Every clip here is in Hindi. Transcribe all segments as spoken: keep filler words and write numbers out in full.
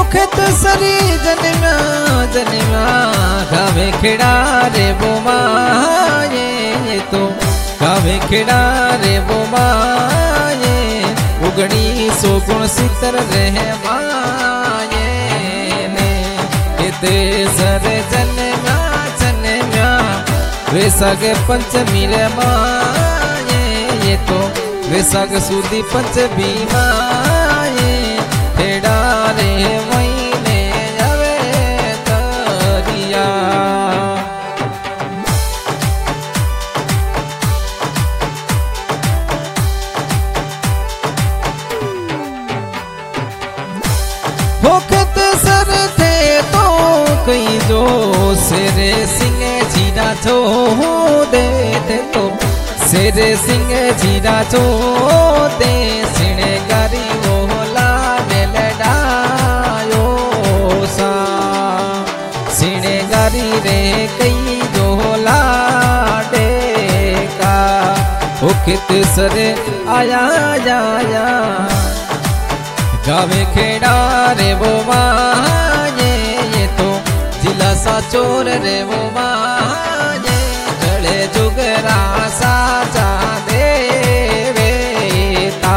होखत सरी जन्मा जन्मा गावे खेड़ा रे वो माये ये तो गावे खेड़ा रे वो माये उगड़ी सो गुण सितर रहे माये ने किते सर जन्मा जन्मा वैसाख पंचमी रे माये ये तो वैसाख सुदी पंचमी माये खेड़ा रे महीने जावे तरिया होखत सर थे तो कई जो सेरे सिंह जीरा छो दे दे तो सेरे सिंह जीरा छो दे सिणे गारी वो लाने लड़ायो सा सिणे गारी रे कई जो लाडे का होखत सर आया आया आया गावे खेड़ा रे वो माये ये तो जिला सा चोर रे वो माये गले जुगरा साजा देवे ता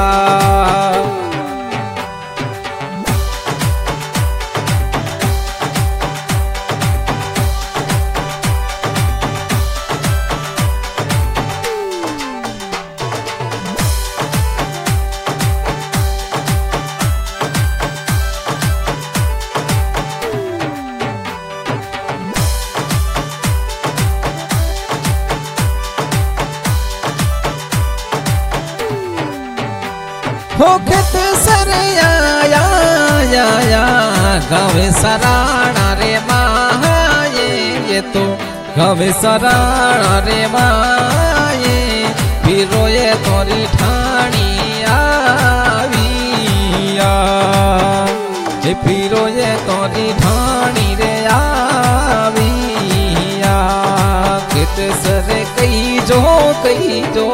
होखत सर आया आया आया गावे सराणा रे माये ये तो गावे सराणा रे माये फिरो ये तोरी ठाणी आविया ये फिरो ये तोरी ठाणी रे आविया कित सर कई जो कई जो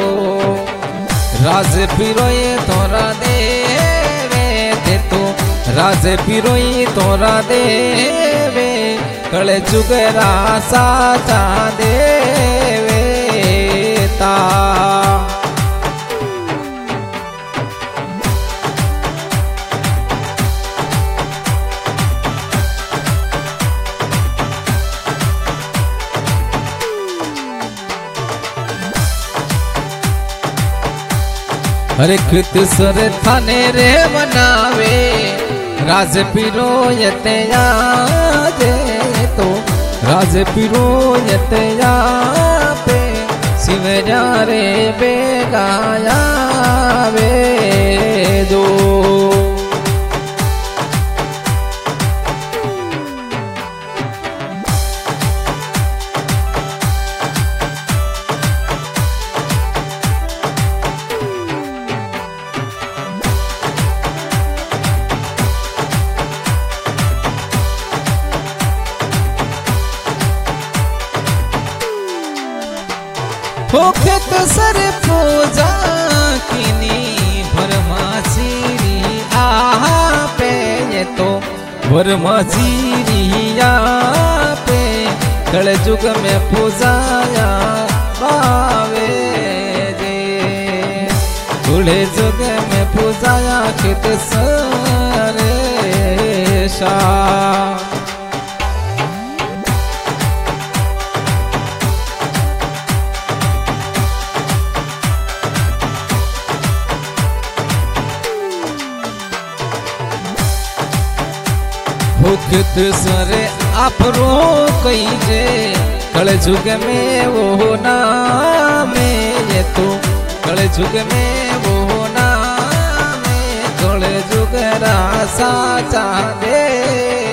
राज पिरोई तोरा देवे ते तो राज पिरोई तोरा देवे कले जुगरा साचा देवे ता हरे कृत सर थाने रे मनावे राज पिरो यते यादे तो राज पिरो यते पे शिवरा रे बेगाया वे दो होखत सर पूजा किनी भरमासीरी आहा पे ये तो भरमासीरी पे कल जुग में पूजाया बावे जे बूढ़े जुग में पूजाया कित सरे शा होखत सरे आपरो कई जे कल जुग में वो नाम ये तो कल जुग में वो नाम कल जुग रासा चाहे